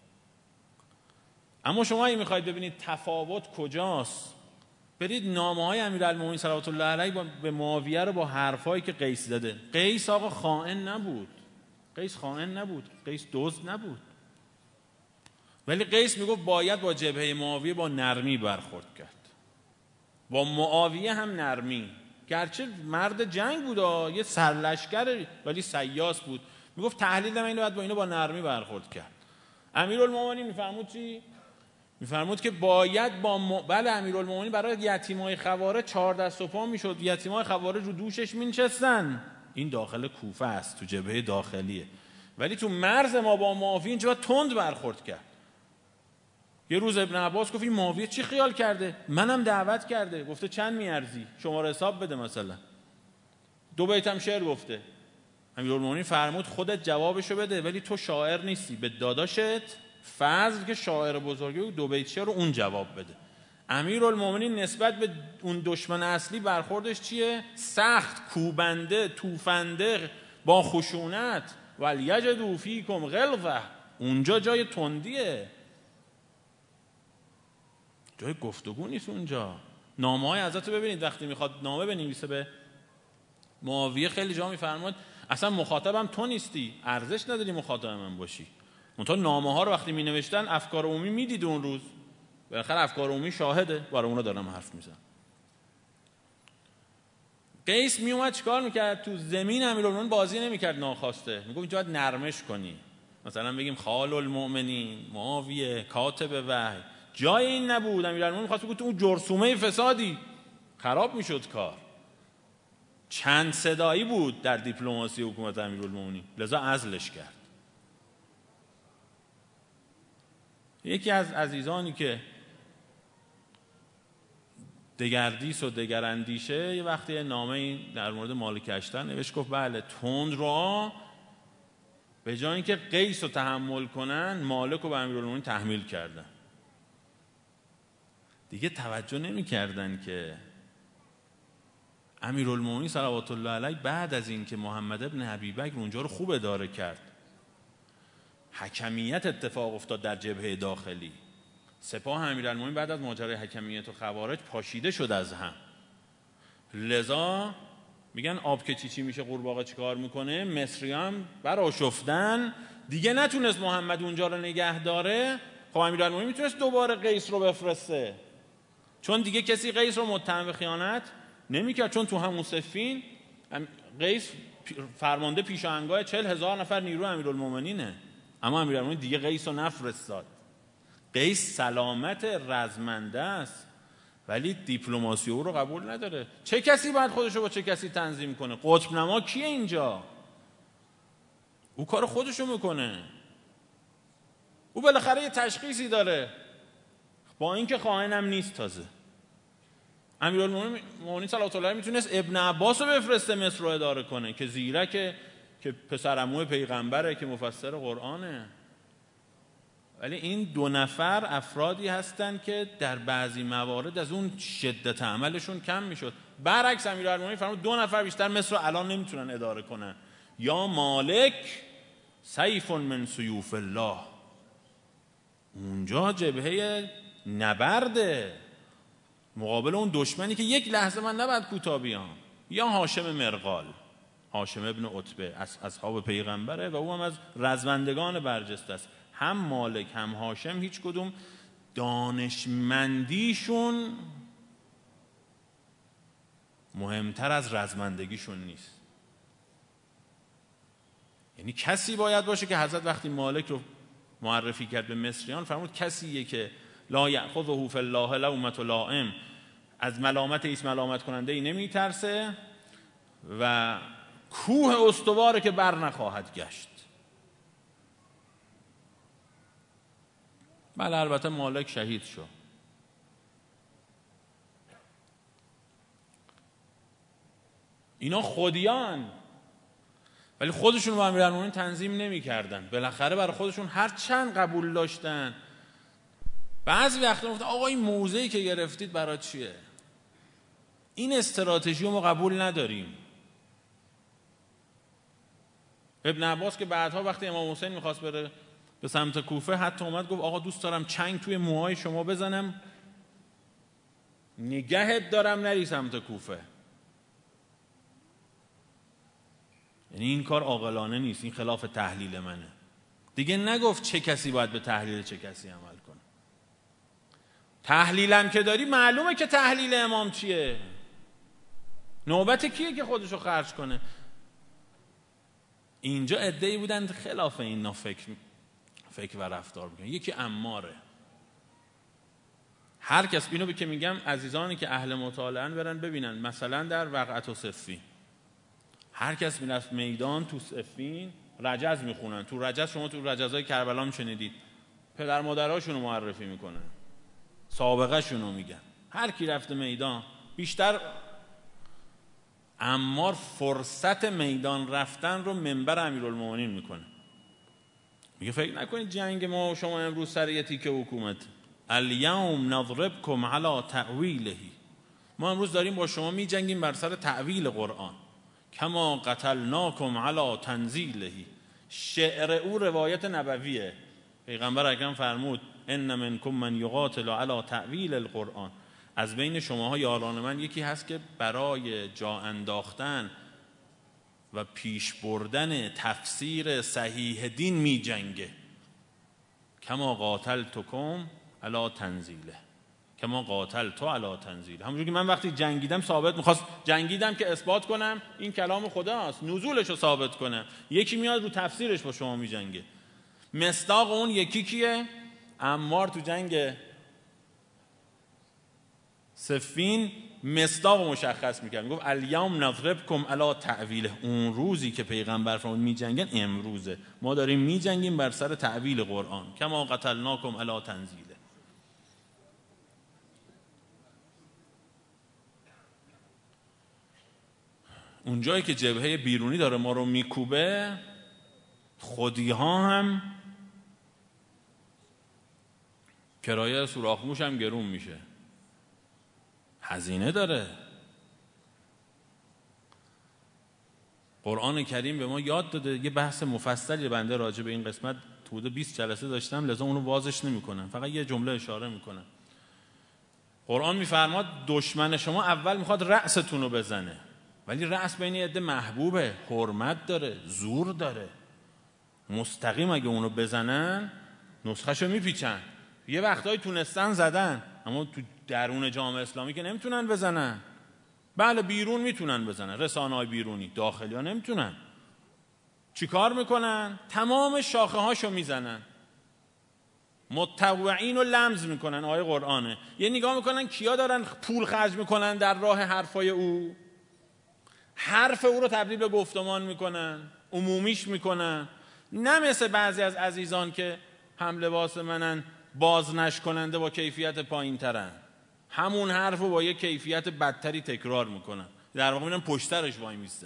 اما شما اگه میخواید ببینید تفاوت کجاست، برید نامه‌های امیرالمومنین صلوات الله علیه به معاویه رو با حرفایی که قیس زده. قیس آقا خائن نبود، قیس خائن نبود، قیس دزد نبود. ولی قیس میگفت باید با جبهه معاویه با نرمی برخورد کرد. با معاویه هم نرمی، گرچه مرد جنگ بود، یه سرلشکر ولی سیاس بود. میگفت تحلیل من اینو باید با اینو با نرمی برخورد کرد. امیرالمومنین میفرمود چی؟ میفرمود که باید بله امیرالمومنین برای یتیمای خوارج 4 دست و پا میشد، یتیمای خوارج رو دوشش مینشستن. این داخل کوفه است، تو جبهه داخلیه. ولی تو مرز ما با معاویه اینجا تند برخورد کرد. یه روز ابن عباس گفت این معاویه چی خیال کرده؟ منم دعوت کرده، گفته چند میارزی؟ شماره حساب بده مثلا. 2 بیت هم شعر گفته. امیرالمومنین فرمود خودت جوابشو بده، ولی تو شاعر نیستی، به داداشت فضل که شاعر بزرگی 2 بیت شعر رو اون جواب بده. امیرالمومنین نسبت به اون دشمن اصلی برخوردش چیه؟ سخت، کوبنده، توفنده، با خشونت. ولیجدوا فیکم غلظه. اونجا جای تندیه، جای گفتگو نیست اونجا. نامه‌های حضرت رو ببینید، وقتی میخواد نامه بنویسه به معاویه خیلی جا میفرماد اصلا مخاطبم تو نیستی، ارزش نداری مخاطب من باشی. منتها نامه‌ها رو وقتی مینوشتن افکار عمومی میدید اون روز، بالاخره افکار عمومی شاهده، برای اونا دارم حرف میزنم. قیس میومد چیکار میکرد؟ تو زمین امیرالمومنین بازی نمیکرد ناخواسته، میگفت اینجا باید نرمش کنی، مثلا بگیم خال المؤمنین معاویه کاتب وحی. جای این نبود. امیرالمومنین می‌خواست بگه تو اون جرثومه فسادی، خراب میشد کار. چند صدایی بود در دیپلماسی حکومت امیرالمومنین، لذا عزلش کرد. یکی از عزیزانی که دگردیس و دگراندیشه یه وقتی نامه در مورد مالک اشتر نوشت، گفت بله تند رو به جای اینکه قیس رو تحمل کنن مالک رو به امیرالمومنین تحمیل کردن. دیگه توجه نمی کردن که امیرالمومنین صلوات الله علیه بعد از اینکه محمد ابن ابیبکر اونجا رو خوب اداره کرد، حکمیت اتفاق افتاد در جبهه داخلی، سپاه امیرالمومنین بعد از ماجرای حکمیت و خوارج پاشیده شد از هم. لذا میگن آب که چی میشه قورباغه چی کار میکنه، مصریان برآشفتن، دیگه نتونست محمد اونجا رو نگه داره. خب امیرالمومنین میتونست دوباره قیس رو بفرسته، چون دیگه کسی قیس رو متهم به خیانت نمیکرد، چون تو همون صفین قیس فرمانده پیشاهنگاه 40,000 نفر نیرو امیرالمومنینه، اما امیرالمومنین دیگه قیس رو نفرستاد. قیس سلامت رزمنده است ولی دیپلماسی او رو قبول نداره. چه کسی باید خودشو با چه کسی تنظیم کنه؟ قطب نما کیه اینجا؟ او کار خودشو میکنه، او بالاخره یه تشخیصی داره، با اینکه خائنم نیست. تازه امیرالمومنین صلوات الله علیه میتونست ابن عباس رو بفرسته مصر رو اداره کنه که زیرکه، که پسرعمو پیغمبره، که مفسر قرآنه. ولی این دو نفر افرادی هستن که در بعضی موارد از اون شدت عملشون کم میشد. برعکس امیرالمومنین فرمود 2 نفر بیشتر مصر رو الان نمیتونن اداره کنن، یا مالک سیف من سیوف الله، اونجا جبهه نبرده مقابل اون دشمنی که یک لحظه من نباید کوتاه بیام، یا هاشم مرغال، هاشم ابن عتبه از اصحاب پیغمبره و او هم از رزمندگان برجسته است. هم مالک هم هاشم هیچ کدوم دانشمندیشون مهمتر از رزمندگیشون نیست. یعنی کسی باید باشه که حضرت وقتی مالک رو معرفی کرد به مصریان فرمود کسیه که لا یأخذه فی الله لومة لائم، از ملامت ایست ملامت کننده ای نمی ترسه و کوه استواره که بر نخواهد گشت. بله البته مالک شهید شد. اینا خودیان، ولی خودشون با امیرالمومنین تنظیم نمی کردن. بالاخره برای خودشون هر چند قبول داشتن، بعضی وقتا گفتن آقا این موضعی که گرفتید برای چیه؟ این استراتژی رو ما قبول نداریم. ابن عباس که بعدها وقتی امام حسین میخواست بره به سمت کوفه حتی اومد گفت آقا دوست دارم چنگ توی موهای شما بزنم نگهت دارم نری سمت کوفه. یعنی این کار عاقلانه نیست، این خلاف تحلیل منه. دیگه نگفت چه کسی باید به تحلیل چه کسی عمل کنه. تحلیلم که داری معلومه که تحلیل امام چیه، نوبت کیه که خودشو خرج کنه. اینجا عده‌ای بودن خلاف این فکر و رفتار بکنن. یکی عماره. هر کس اینو به که میگم عزیزانی که اهل مطالعه‌ان برن ببینن، مثلا در وقعت صفین هر کس میرفت میدان تو صفین رجز میخونن. تو رجز شما تو رجزهای کربلا میشنیدید پدر مادرهاشونو معرفی میکنن، سابقه شونو میگن. هر کی رفته میدان بیشتر عمار فرصت میدان رفتن رو منبر امیرالمومنین میکنه. میگه فکر نکنید جنگ ما و شما امروز سر یه تیکه حکومت، الیوم نضربکم علی تأویله، ما امروز داریم با شما میجنگیم بر سر تأویل قرآن. کما قتلناکم علی تنزیله، شعر او روایت نبویه. پیغمبر اکرم فرمود ان منکم من یقاتل علی تأویل القرآن، از بین شماها یاران من یکی هست که برای جا انداختن و پیش بردن تفسیر صحیح دین می جنگه. کما قاتلتکم علی تنزیله، کما قاتلت علی تنزیله. همونجور که من وقتی جنگیدم جنگیدم که اثبات کنم این کلام خداست، نزولش رو ثابت کنم. یکی میاد رو تفسیرش با شما می جنگه. مصداق اون یکی کیه؟ عمار تو جنگ صفین مصداق مشخص میکرد، میگفت الیوم نضربکم علی تعویله. اون روزی که پیغمبر فرمود میجنگن امروزه، ما داریم میجنگیم بر سر تعویل قرآن، کما قتلناکم علی تنزیله. اون جایی که جبهه بیرونی داره ما رو میکوبه، خودی ها هم کرایه سوراخ موش هم گرون میشه، هزینه داره. قرآن کریم به ما یاد داده. یه بحث مفصلی بنده راجع به این قسمت حدود 20 جلسه داشتم، لذا اونو وازش نمی‌کنم، فقط یه جمله اشاره میکنم. قرآن میفرماد دشمن شما اول میخواد رأستون رو بزنه، ولی رأس بین عده محبوبه، حرمت داره، زور داره. مستقیم اگه اونو بزنن نسخه‌شو میپیچن. یه وقتایی تونستن زدن، اما تو درون جامعه اسلامی که نمیتونن بزنن. بله بیرون میتونن بزنن، رسانه‌های بیرونی، داخلی ها نمیتونن. چی کار میکنن؟ تمام شاخه هاشو میزنن، متطوعین رو لمس میکنن. آیه قرآنه. یه نگاه میکنن کیا دارن پول خرج میکنن در راه حرفای او، حرف او رو تبدیل به گفتمان میکنن، عمومیش میکنن. نه مثل بعضی از عزیزان که هم لباس منن، بازنش کننده با کیفیت پایین ترن، همون حرف رو با یه کیفیت بدتری تکرار میکنن، در واقع میرن پشت سرش وای میستن.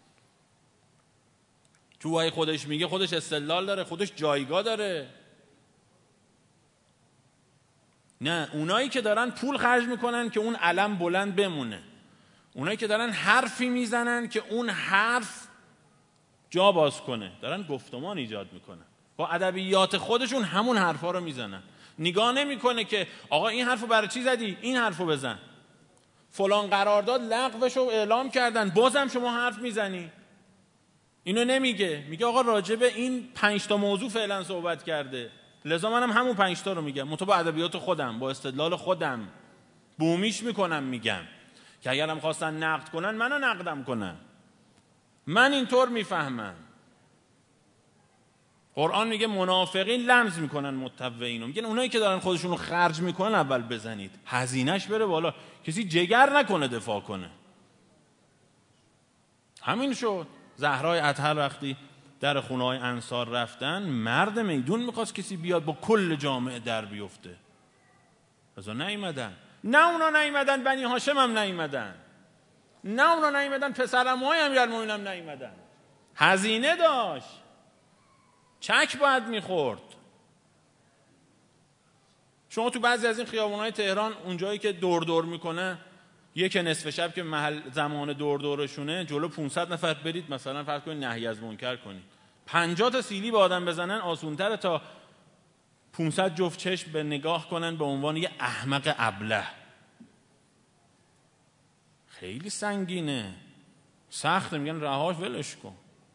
تو وای خودش میگه، خودش استدلال داره، خودش جایگاه داره. نه، اونایی که دارن پول خرج میکنن که اون علم بلند بمونه، اونایی که دارن حرفی میزنن که اون حرف جا باز کنه، دارن گفتمان ایجاد میکنن، با ادبیات خودشون همون حرفا رو میزنن. نگاه نمیکنه که آقا این حرفو برای چی زدی، این حرفو بزن، فلان قرارداد لغوشو اعلام کردن، بازم شما حرف میزنی. اینو نمیگه، میگه آقا راجبه این 5 تا موضوع فعلا صحبت کرده، لذا منم همون 5 تا رو میگم، منتها با ادبیات خودم، با استدلال خودم بومیش میکنم، میگم که اگرم خواستن نقد کنن منو نقدم کنن، من اینطور میفهمم. قرآن میگه منافقین لمس میکنن متطوعینو، میگن اونایی که دارن خودشونو خرج میکنن اول بزنید، هزینهش بره بالا، کسی جگر نکنه دفاع کنه. همین شد. زهرای اطهر وقتی در خونه‌های انصار رفتن، مرد میدون میخواست کسی بیاد با کل جامعه در بیفته، ازا نیومدن. نه اونا نیومدن، بنی هاشم هم نیومدن، نه اونا نیومدن، پسرعموهای امیرالمومنین هم نیومدن. هزینه داشت، چک باید میخورد. شما تو بعضی از این خیابونهای تهران، اونجایی که دور دور میکنه، یک نصف شب که محل زمان دور دورشونه، جلو 500 نفر برید مثلا فرض کنید نهی از منکر کنید، 50 تا سیلی به آدم بزنن آسونتره تا 500 جفت چشم به نگاه کنن به عنوان یه احمق ابله. خیلی سنگینه، سخته، میگن رهاش، ولش کن.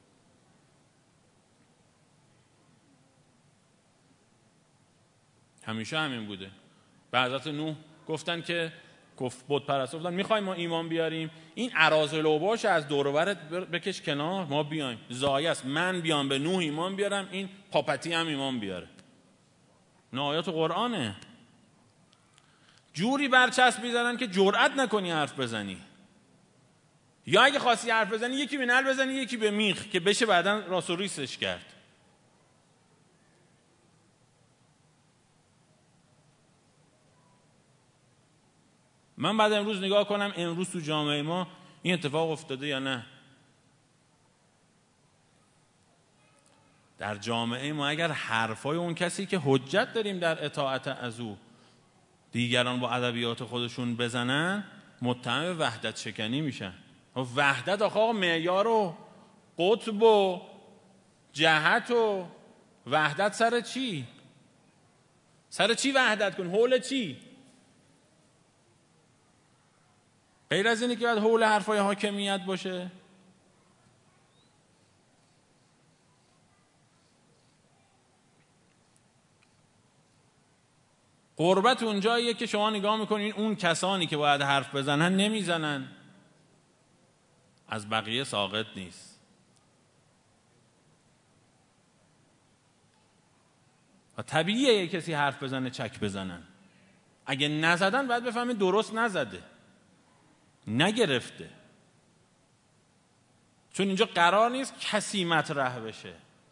همیشه همین بوده. به حضرت نوح گفتن که بت پرستا گفتن میخوایم ما ایمان بیاریم، این اراذل و باش از دور و برت بکش کنار، ما بیایم. زایه است من بیام به نوح ایمان بیارم، این پاپتی هم ایمان بیاره. نه آیات قرآنه. جوری برچسب میزنن که جرئت نکنی حرف بزنی، یا اگه خواستی حرف بزنی یکی به نعل بزنی یکی به میخ که بشه بعدن راست و ریسش کرد. من بعد امروز نگاه کنم امروز تو جامعه ما این اتفاق افتاده یا نه. در جامعه ما اگر حرفای اون کسی که حجت داریم در اطاعت از او دیگران با ادبیات خودشون بزنن، متهم وحدت شکنی میشن. وحدت آقا معیار و قطب و جهت و وحدت سر چی؟ سر چی وحدت کن؟ حول چی؟ غیر از اینه که باید حول حرفای حاکمیت باشه؟ قربت اونجاییه که شما نگاه میکنین اون کسانی که باید حرف بزنن نمیزنن، از بقیه ساقط نیست. و طبیعیه کسی حرف بزنه چک بزنن. اگه نزدن باید بفهمید درست نزده، نگرفته. چون اینجا قرار نیست کسی مطرح بشه،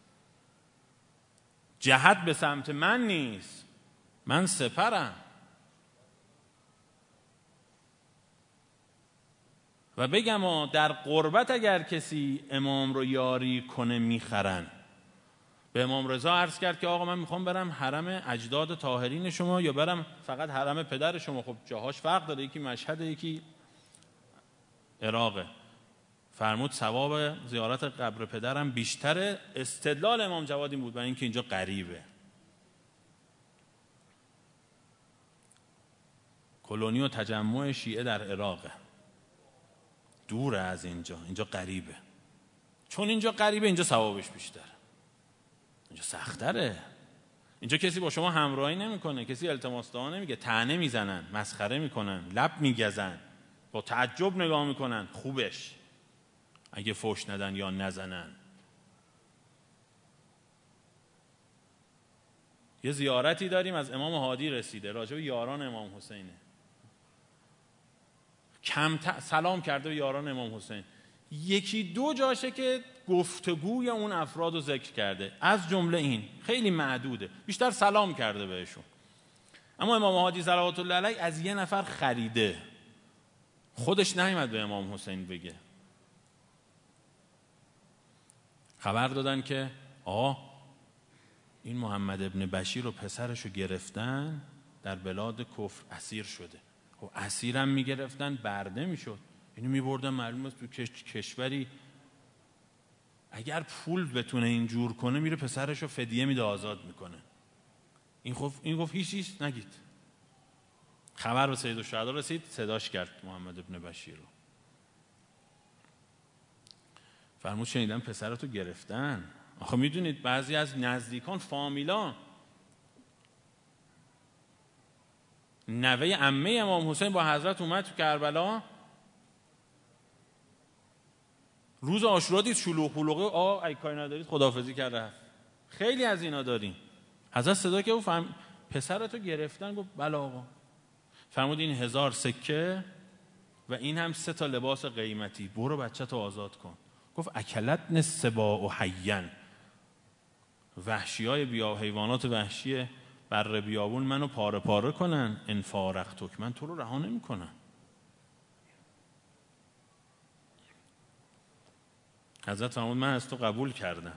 جهت به سمت من نیست، من سپرم. و بگم در قربت اگر کسی امام رو یاری کنه میخرن. به امام رضا عرض کرد که آقا من میخوام برم حرم اجداد طاهرین شما یا برم فقط حرم پدر شما. خب جاهاش فرق داره، یکی مشهد یکی عراقه. فرمود ثواب زیارت قبر پدرم بیشتره. استدلال امام جواد این بود برای اینکه اینجا قریبه، کلونی و تجمع شیعه در عراقه، دوره از اینجا قریبه. چون اینجا قریبه اینجا ثوابش بیشتره، اینجا سختره. اینجا کسی با شما همراهی نمیکنه، کسی التماس دعا نمیگه، طعنه میزنن، مسخره میکنن، لب میگزن، با تعجب نگاه میکنن. خوبش اگه فوش ندن یا نزنن. یه زیارتی داریم از امام هادی رسیده راجع به یاران امام حسینه، سلام کرده به یاران امام حسین. یکی دو جاشه که گفتگوی اون افراد رو ذکر کرده، از جمله این خیلی معدوده، بیشتر سلام کرده بهشون. اما امام هادی صلوات الله علیه از یه نفر خریده، خودش نیامد به امام حسین بگه. خبر دادن که این محمد ابن بشیر و پسرشو گرفتن، در بلاد کفر اسیر شده. خب اسیرم میگرفتن برده میشد، اینو میبردن معلوم است تو کشوری اگر پول بتونه اینجور کنه میره پسرشو فدیه میده آزاد میکنه. این گفت هیچ نگید. خبر به سید الشهدا رسید، صداش کرد محمد ابن بشیر رو. فرمود شنیدم پسرتو گرفتن. آخه میدونید بعضی از نزدیکان فامیلان، نوه عمه امام حسین با حضرت اومد تو کربلا، روز عاشورا دید شلوغ پلوغه، ای کاری ندارید خداحافظی کرد رفت. خیلی از اینا داریم. حضرت صدا که او پسرتو گرفتن، گفت بله آقا. فرمود این 1000 سکه و این هم 3 لباس قیمتی، برو بچه‌تو آزاد کن. گفت اکلتن السباع حیاً، وحشیای حیوانات وحشی بر بیابون منو پاره پاره کنن، ان فارقتک، من تو رو رها نمی‌کنم. حضرت فرمود من از تو قبول کردم،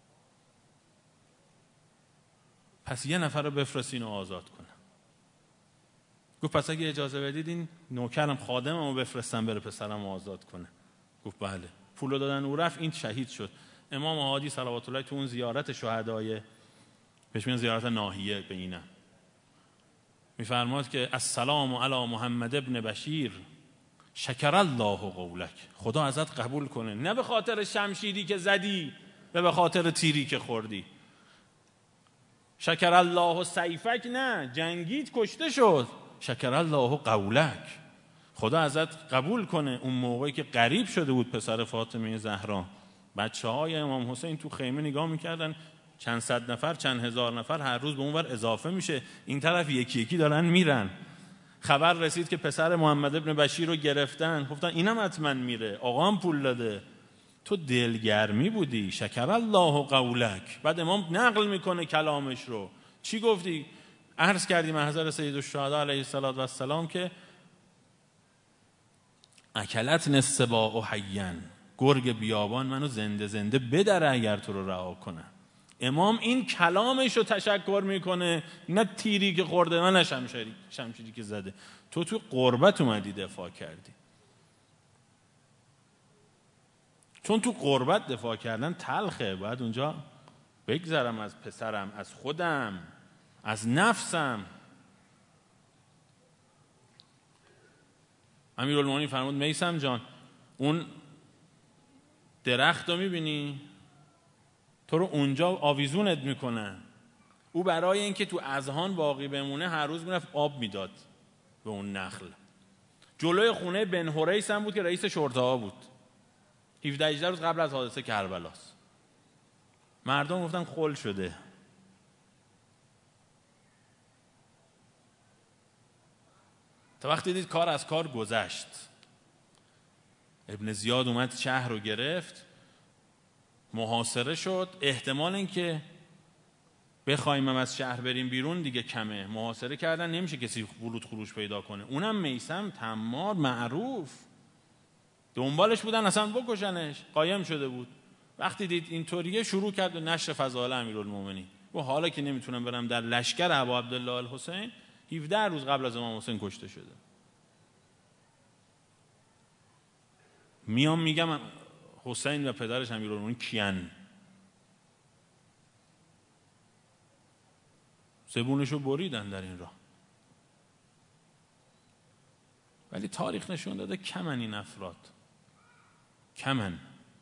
پس یه نفر رو بفرستین و آزاد کنم. گفت پس اگه اجازه بدید این نوکرم خادممو بفرستم بره پسرم آزاد کنه. گفت بله. پولو دادن او رفت، این شهید شد. امام هادی صلوات الله تو اون زیارت شهدای بهش میگن زیارت ناحیه به اینم میفرماد که السلام علی محمد ابن بشیر شکر الله قولک، خدا ازت قبول کنه، نه به خاطر شمشیری که زدی و به خاطر تیری که خوردی. شکر الله سیفک، نه جنگید کشته شد. شکر الله قولک، خدا ازت قبول کنه. اون موقعی که غریب شده بود پسر فاطمه زهرا، بچه‌های امام حسین تو خیمه نگاه میکردن، چند صد نفر چند هزار نفر هر روز به اونور اضافه میشه، این طرف یکی یکی دارن میرن. خبر رسید که پسر محمد ابن بشیر رو گرفتن. گفتن اینم حتما میره، آقا هم پول داده. تو دلگرمی بودی، شکر الله قولک. بعد امام نقل میکنه کلامش رو. چی گفتی؟ عرض کردیم محضر سید الشهدا علیه السلام که اکلتن السباع حیاً، گرگ بیابان منو زنده زنده بدره اگر تو رو رها کنه. امام این کلامش رو تشکر میکنه، نه تیری که خورده نه شمشیری که زده. تو قربت اومدی دفاع کردی. چون تو قربت دفاع کردن تلخه، باید اونجا بگذرم از پسرم، از خودم، از نفسم. امیرالمومنین فرمود میثم جان، اون درخت رو میبینی؟ تو رو اونجا آویزونت میکنن. او برای اینکه تو اذهان باقی بمونه هر روز میرفت آب میداد به اون نخل. جلوی خونه بن حریث هم بود که رئیس شرطه ها بود. 17-18 روز قبل از حادثه کربلاست. مردم گفتن خل شده. تا وقتی دید کار از کار گذشت. ابن زیاد اومد شهر رو گرفت، محاصره شد. احتمال این که بخوایم از شهر بریم بیرون دیگه کمه. محاصره کردن، نمیشه کسی ورود خروج پیدا کنه. اونم میثم تمار معروف، دنبالش بودن اصلا بکشنش، قایم شده بود. وقتی دید اینطوریه شروع کرد به نشر فضائل امیرالمومنین. و حالا که نمیتونم برم در لشکر ابا عبدالله الحسین، 17 روز قبل از امام حسین کشته شده. میام میگم حسین و پدرش امیرالمومنین کیان، زبونشو بریدن در این راه. ولی تاریخ نشون داده کمن این افراد، کمن.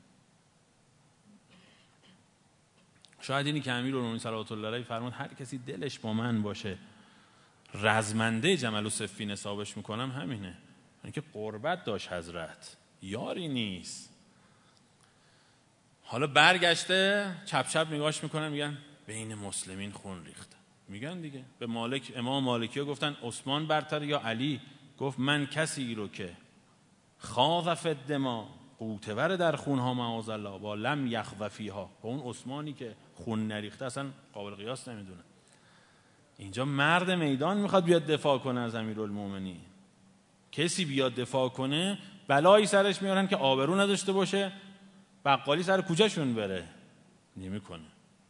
شاید اینی که امیرالمومنین صلوات الله علیه فرمود هر کسی دلش با من باشه رزمنده جمل و صفین حسابش میکنم، همینه. اینکه قربت داشت حضرت، یاری نیست. حالا برگشته چپ چپ نگاش میکنن، میگن بین مسلمین خون ریخته. میگن دیگه به مالک، امام مالکی ها گفتن عثمان برتر یا علی؟ گفت من کسی رو که خاضف الدما، قوتور در خونها معاذ الله، با لم یخض فیها، با اون عثمانی که خون نریخته اصلا قابل قیاس نمیدونه. اینجا مرد میدان میخواد بیاد دفاع کنه از امیرالمومنین. کسی بیاد دفاع کنه بلایی سرش میارن که آبرو نداشته باشه، بقالی سر کوچه‌شون بره، نمیکنه.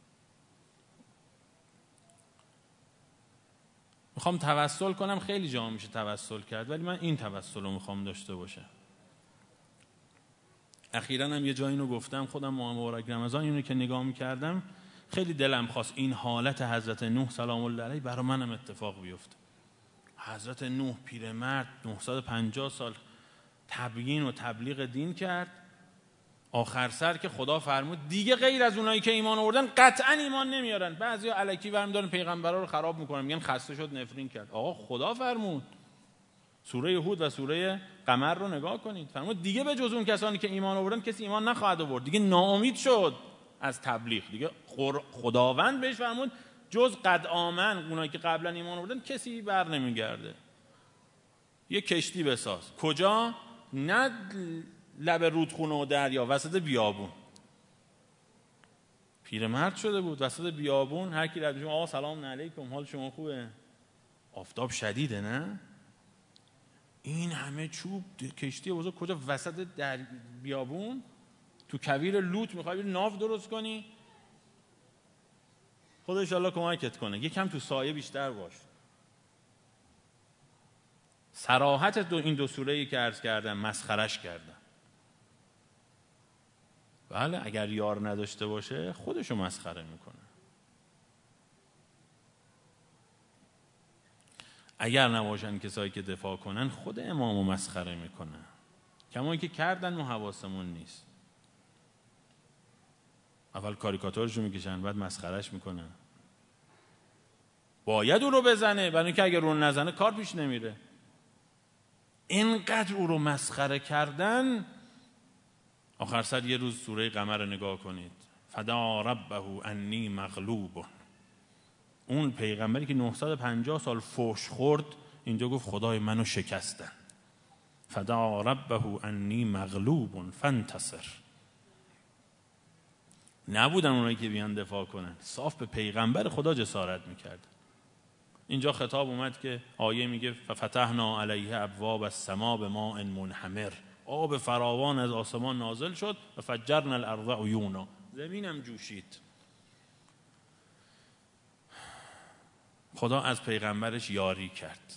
میخوام توسل کنم، خیلی جا میشه توسل کرد، ولی من این توسل رو میخوام داشته باشم. اخیراً هم یه جایی اینو گفتم، خودم ماه مبارک رمضان اینو که نگاه میکردم خیلی دلم خواست این حالت حضرت نوح سلام الله علیه برای منم اتفاق بیفته. حضرت نوح پیرمرد 950 سال تبیین و تبلیغ دین کرد، آخر سر که خدا فرمود دیگه غیر از اونایی که ایمان آوردن قطعا ایمان نمیارن. بعضیا الکی برمی دارن پیغمبرا رو خراب میکنن، میگن خسته شد نفرین کرد. آقا خدا فرمود، سوره هود و سوره قمر رو نگاه کنید، فرمود دیگه به جز اون کسانی که ایمان آوردن کسی ایمان نخواهد آورد. دیگه ناامید شد از تبلیغ. دیگه خداوند بهش فرمود جز قد آمن، اونایی که قبلا ایمان آوردن کسی بر نمیگرده. یه کشتی بساز. کجا؟ نه لب رودخونه و دریا، وسط بیابون. پیرمرد شده بود وسط بیابون، هر کی رد میشه آقا سلام علیکم، حال شما خوبه؟ آفتاب شدیده نه؟ این همه چوب، کشتی بزرگ کجا؟ وسط در بیابون. تو کویر لوط میخوای بری ناو درست کنی؟ خدا ان شاءالله کمکت کنه. یکم تو سایه بیشتر باش. صراحت این دو سوره‌ای که عرض کردم مسخرش کردم. بله اگر یار نداشته باشه خودشو مسخره میکنه. اگر نباشن کسایی که دفاع کنن خود امامو مسخره میکنن. کمایی که کردن ما حواسمون نیست. اول کاریکاتورشو میکشن بعد مسخرش میکنن. باید او رو بزنه، برای اینکه اگر اون نزنه کار پیش نمیره. اینقدر او رو مسخره کردن. آخر سر یه روز سوره قمر رو نگاه کنید، فدا ربه انی مغلوب. اون پیغمبری که 950 سال فحش خورد اینجا گفت خدای منو شکستن. فدا ربه انی مغلوب فانتصر. نبودن اونایی که بیان دفاع کنن، صاف به پیغمبر خدا جسارت میکرد. اینجا خطاب اومد که آیه میگه ففتحنا علیه ابواب السما بماء منهمر. آب فراوان از آسمان نازل شد و فجرنا الارض عیونا، زمینم جوشید. خدا از پیغمبرش یاری کرد.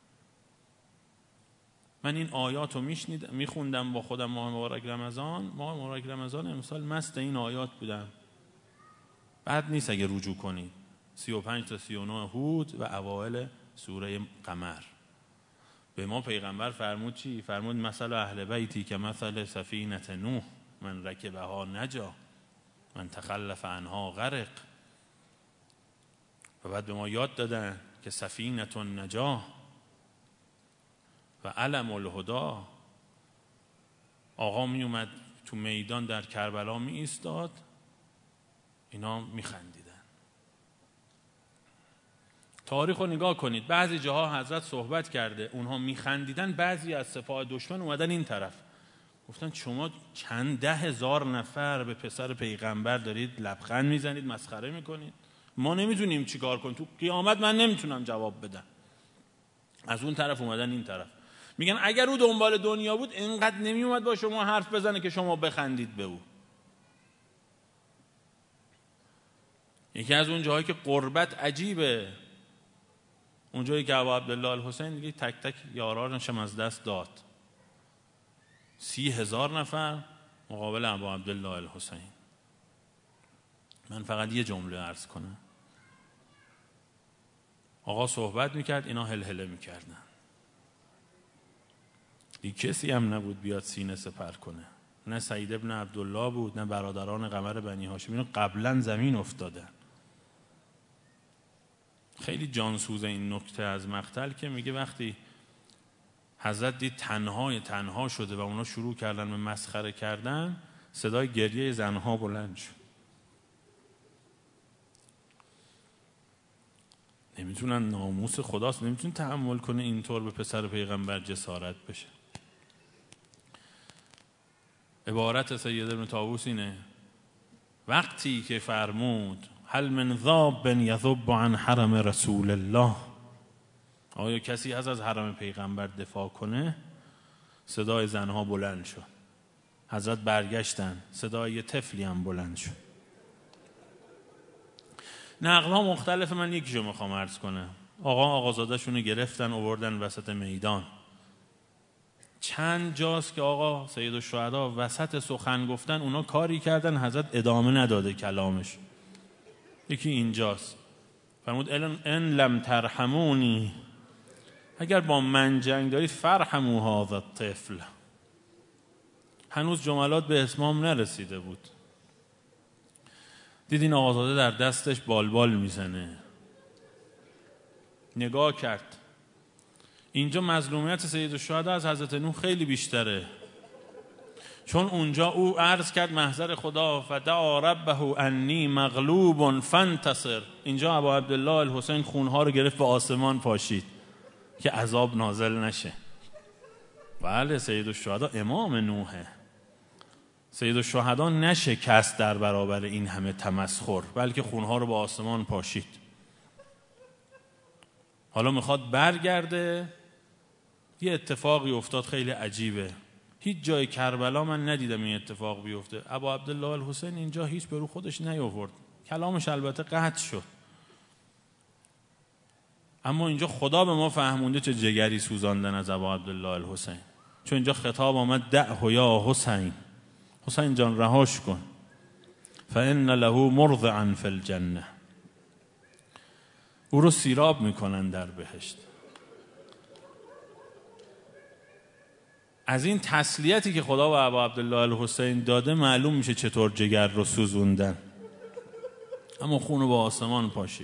من این آیات رو میخوندم با خودم ماه مبارک رمضان امسال مست این آیات بودم. بد نیست اگه رجوع کنید 35 تا 39 هود و اوائل سوره قمر. به ما پیغمبر فرمود چی؟ فرمود مثل اهل بیتی که مثل سفینه نوح، من رکبها نجا من تخلف عنها غرق. و بعد به ما یاد دادن که سفینه النجاح و علم الهدا. آقا می اومد تو میدان در کربلا می ایستاد، اینا می خندیدن. تاریخ رو نگاه کنید، بعضی جاها حضرت صحبت کرده اونها میخندیدن، بعضی از سپاه دشمن اومدن این طرف گفتن شما چند 10,000 نفر به پسر پیغمبر دارید لبخند میزنید، مسخره میکنید، ما نمیتونیم چیکار کنیم، تو قیامت من نمیتونم جواب بدم. از اون طرف اومدن این طرف، میگن اگر او دنبال دنیا بود اینقدر نمیومد با شما حرف بزنه که شما بخندید به او. یکی از اون جاهایی که قربت عجیبه، اون جایی که ابو عبدالله الحسین دیگه تک تک یارانش از دست داد، 30,000 نفر مقابل ابو عبدالله الحسین. من فقط یه جمله عرض کنم، آقا صحبت میکرد اینا هلهله میکردن، دیگه کسی هم نبود بیاد سینه سپر کنه، نه سعید ابن عبدالله بود نه برادران قمر بنی هاشم، اینا قبلا زمین افتادن. خیلی جانسوز این نکته از مقتل که میگه وقتی حضرت دید تنها شده و اونا شروع کردن به مسخره کردن، صدای گریه زنها بلند شد. نمیتونن، ناموس خداست، نمیتون تحمل کنه اینطور به پسر پیغمبر جسارت بشه. عبارت سید ابن طاووس اینه، وقتی که فرمود هل من ذاب یذب عن حرم رسول الله، آیا کسی هست از حرم پیغمبر دفاع کنه؟ صدای زنها بلند شد. حضرت برگشتن، صدای یه طفلی هم بلند شد. نقل‌ها مختلف، من یکیشو میخوام عرض کنم. آقازاده‌شونو گرفتن آوردن وسط میدان. چند جاست که آقا سید الشهدا وسط سخن گفتن اونا کاری کردن حضرت ادامه نداده کلامش. یکی اینجاست، فرمود ان لم ترحمونی، اگر با من جنگ دارید فرحموا هذا الطفل. هنوز جملات به اتمام نرسیده بود، دیدین آقازاده در دستش بالبال میزنه، نگاه کرد. اینجا مظلومیت سید الشهدا از حضرت نوح خیلی بیشتره، چون اونجا او عرض کرد محضر خدا فدعا ربه انی مغلوب فانتصر. اینجا ابو عبدالله الحسین خونها رو گرفت به آسمان پاشید که عذاب نازل نشه. بله سید الشهدا امام نوحه، سید الشهدا نشکست در برابر این همه تمسخر، بلکه خونها رو به آسمان پاشید. حالا میخواد برگرده، یه اتفاقی افتاد خیلی عجیبه، هیچ جای کربلا من ندیدم این اتفاق بیفته. ابو عبدالله الحسین اینجا هیچ به رو خودش نیاورد، کلامش البته قطع شد، اما اینجا خدا به ما فهمونده چه جگری سوزاندن از ابو عبدالله الحسین. چون اینجا خطاب آمد دعه یا حسین، حسین جان رهاش کن، فإن له مرضعا فی الجنه، او رو سیراب میکنن در بهشت. از این تسلیتی که خدا به ابو عبدالله الحسین داده معلوم میشه چطور جگر رو سوزوندن، اما خون رو به آسمان پاشید.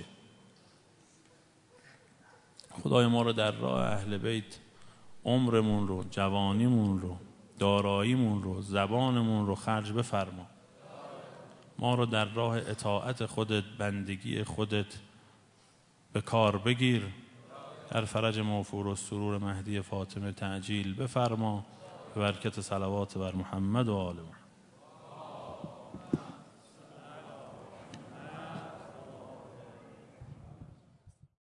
خدای ما رو در راه اهل بیت عمرمون رو، جوانیمون رو، داراییمون رو، زبانمون رو خرج بفرما. ما رو در راه اطاعت خودت، بندگی خودت به کار بگیر. در فرج موفور و سرور مهدی فاطمه تعجیل بفرما، به برکت صلوات بر محمد و آل محمد.